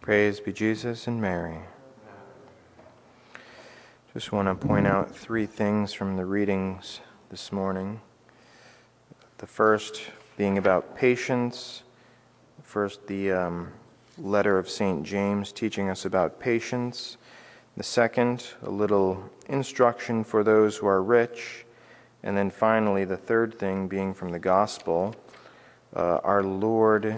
Praise be Jesus and Mary. Just want to point out three things from the readings this morning. The first being about patience. First, the letter of St. James teaching us about patience. The second, a little instruction for those who are rich. And then finally, the third thing being from the Gospel, our Lord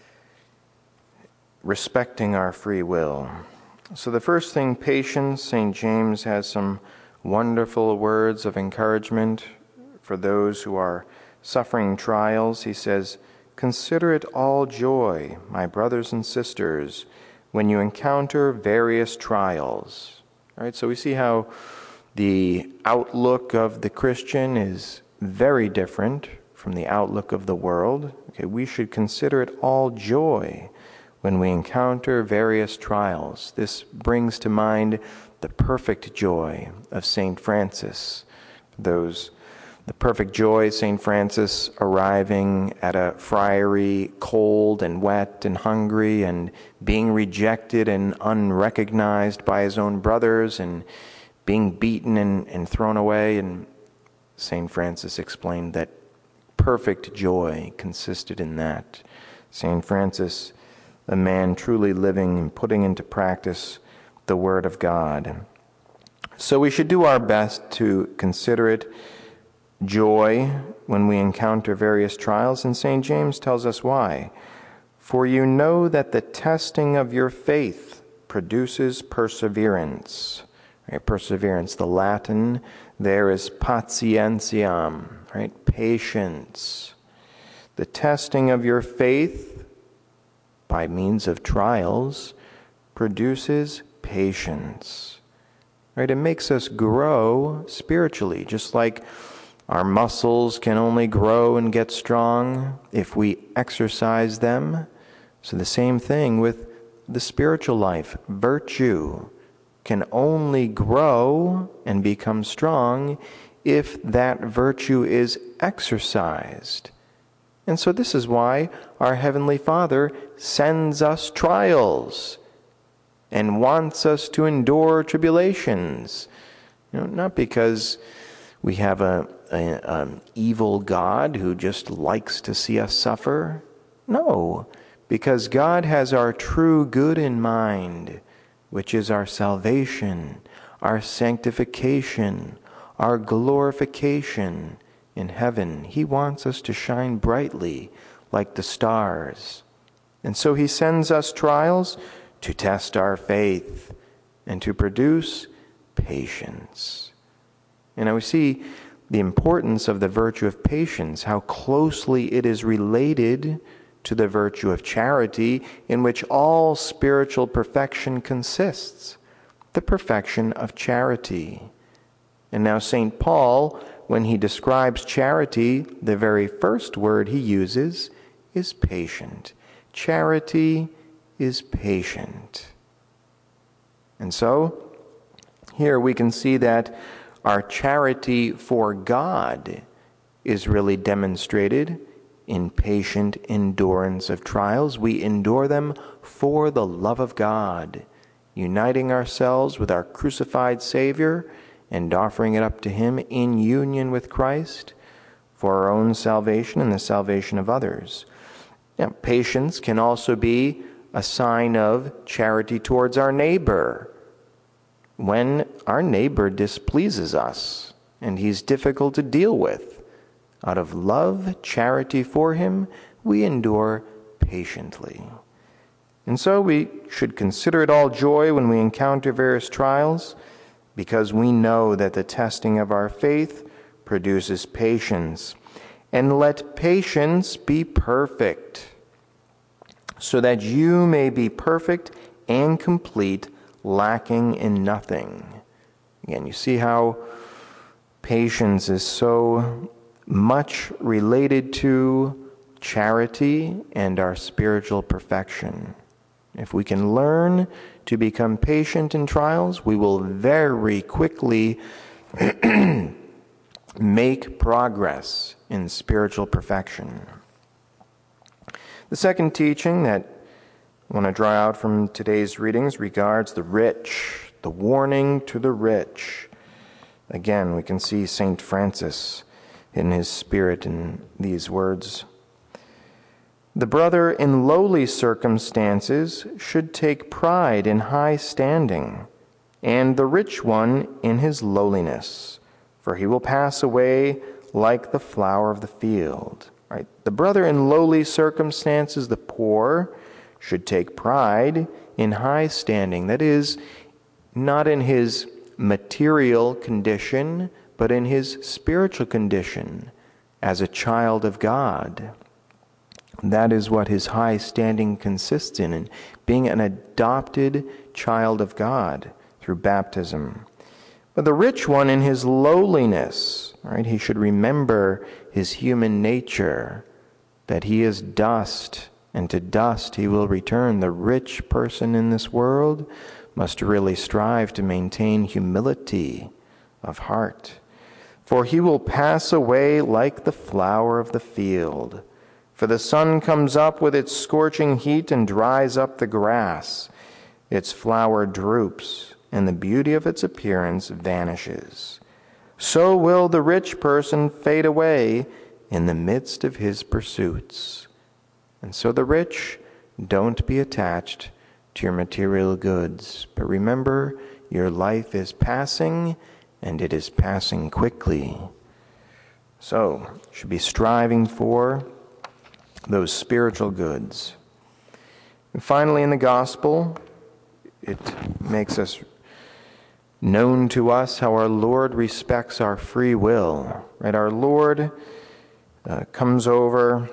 respecting our free will. So the first thing, patience. St. James has some wonderful words of encouragement for those who are suffering trials. He says, "Consider it all joy, my brothers and sisters, when you encounter various trials." All right, so we see how the outlook of the Christian is very different from the outlook of the world. Okay, we should consider it all joy when we encounter various trials. This brings to mind the perfect joy of St. Francis. The perfect joy, St. Francis arriving at a friary cold and wet and hungry and being rejected and unrecognized by his own brothers and being beaten and thrown away. And St. Francis explained that perfect joy consisted in that. St. Francis, a man truly living and putting into practice the Word of God. So we should do our best to consider it joy when we encounter various trials, and St. James tells us why. "For you know that the testing of your faith produces perseverance." Right? Perseverance, the Latin there is patientiam, right? Patience. The testing of your faith by means of trials produces patience. Right? It makes us grow spiritually, just like our muscles can only grow and get strong if we exercise them. So the same thing with the spiritual life. Virtue can only grow and become strong if that virtue is exercised. And so this is why our Heavenly Father sends us trials and wants us to endure tribulations. Not because we have an evil God who just likes to see us suffer. No, because God has our true good in mind, which is our salvation, our sanctification, our glorification in heaven. He wants us to shine brightly like the stars. And so he sends us trials to test our faith and to produce patience. And now we see the importance of the virtue of patience, how closely it is related to the virtue of charity, in which all spiritual perfection consists, the perfection of charity. And now St. Paul, when he describes charity, the very first word he uses is patient. Charity is patient. And so, here we can see that our charity for God is really demonstrated in patient endurance of trials. We endure them for the love of God, uniting ourselves with our crucified Savior and offering it up to Him in union with Christ for our own salvation and the salvation of others. Now, patience can also be a sign of charity towards our neighbor. When our neighbor displeases us and he's difficult to deal with, out of love, charity for him, we endure patiently. And so we should consider it all joy when we encounter various trials, because we know that the testing of our faith produces patience. And let patience be perfect, so that you may be perfect and complete, lacking in nothing. Again, you see how patience is so much related to charity and our spiritual perfection. If we can learn to become patient in trials, we will very quickly make progress in spiritual perfection. The second teaching that I want to draw out from today's readings regards the rich, the warning to the rich. Again, we can see St. Francis in his spirit in these words. The brother in lowly circumstances should take pride in high standing, and the rich one in his lowliness, for he will pass away like the flower of the field. Right? The brother in lowly circumstances, the poor, should take pride in high standing. That is, not in his material condition, but in his spiritual condition as a child of God. That is what his high standing consists in being an adopted child of God through baptism. But the rich one in his lowliness, right, he should remember his human nature, that he is dust, and to dust he will return. The rich person in this world must really strive to maintain humility of heart. For he will pass away like the flower of the field. For the sun comes up with its scorching heat and dries up the grass. Its flower droops, and the beauty of its appearance vanishes. So will the rich person fade away in the midst of his pursuits. And so the rich, don't be attached to your material goods, but remember your life is passing, and it is passing quickly. So, you should be striving for those spiritual goods. And finally, in the gospel, it makes us known to us how our Lord respects our free will. Right? Our Lord comes over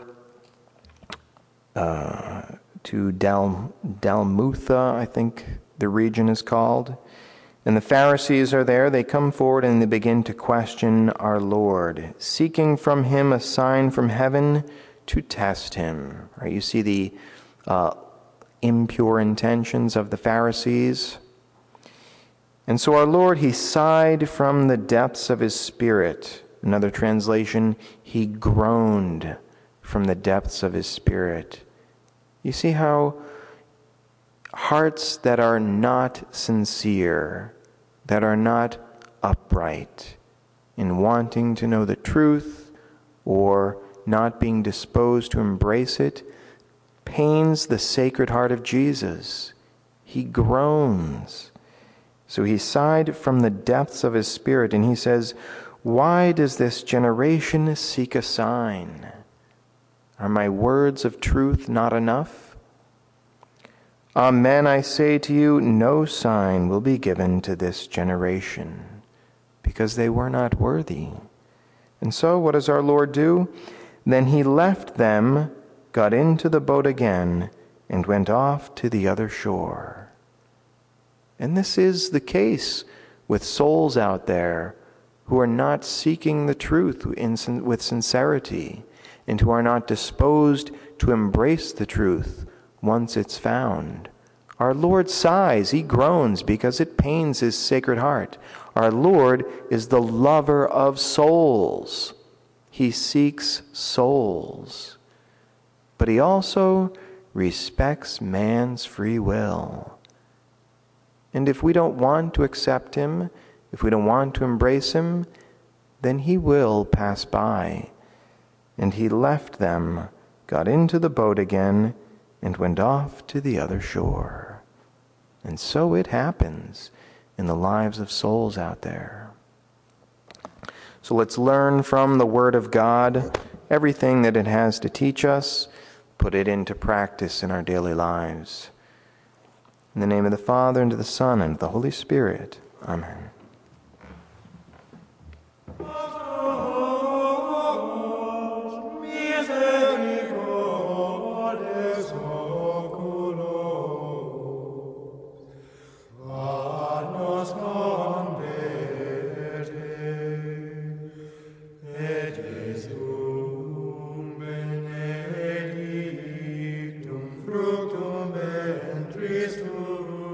to Dalmutha, I think the region is called. And the Pharisees are there. They come forward and they begin to question our Lord, seeking from him a sign from heaven to test him. Right? You see the impure intentions of the Pharisees. And so our Lord, he sighed from the depths of his spirit. Another translation, he groaned from the depths of his spirit. You see how hearts that are not sincere, that are not upright in wanting to know the truth or not being disposed to embrace it, pains the Sacred Heart of Jesus. He groans. So he sighed from the depths of his spirit, and he says, "Why does this generation seek a sign? Are my words of truth not enough? Amen, I say to you, no sign will be given to this generation, because they were not worthy." And so what does our Lord do? Then he left them, got into the boat again, and went off to the other shore. And this is the case with souls out there who are not seeking the truth with sincerity, and who are not disposed to embrace the truth once it's found. Our Lord sighs, he groans, because it pains his Sacred Heart. Our Lord is the lover of souls. He seeks souls. But he also respects man's free will. And if we don't want to accept him, if we don't want to embrace him, then he will pass by. And he left them, got into the boat again, and went off to the other shore. And so it happens in the lives of souls out there. So let's learn from the Word of God everything that it has to teach us, put it into practice in our daily lives. In the name of the Father, and of the Son, and of the Holy Spirit. Amen. Fructum ventris tuum.